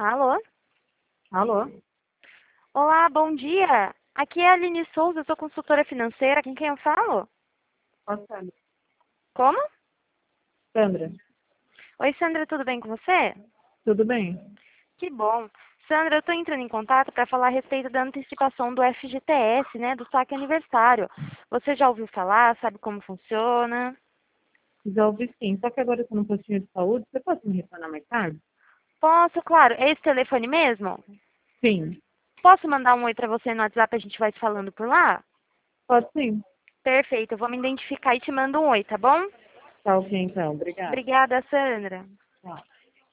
Alô? Alô? Olá, bom dia. Aqui é a Aline Souza, eu sou consultora financeira. Com quem eu falo? Ó, Sandra. Como? Sandra, Oi, Sandra, tudo bem com você? tudo bem? Que bom. Sandra, eu estou entrando em contato para falar a respeito da antecipação do FGTS, né, do saque aniversário. Você já ouviu falar? Sabe como funciona? Já ouvi sim, só que agora eu tô no postinho de saúde, você pode me retornar mais tarde? Posso, claro. É esse telefone mesmo? Sim, Posso mandar um oi para você no WhatsApp e a gente vai se falando por lá? pode sim. Perfeito, eu vou me identificar e te mando um oi, tá bom? Tá ok então, obrigada. Obrigada, Sandra. Tchau.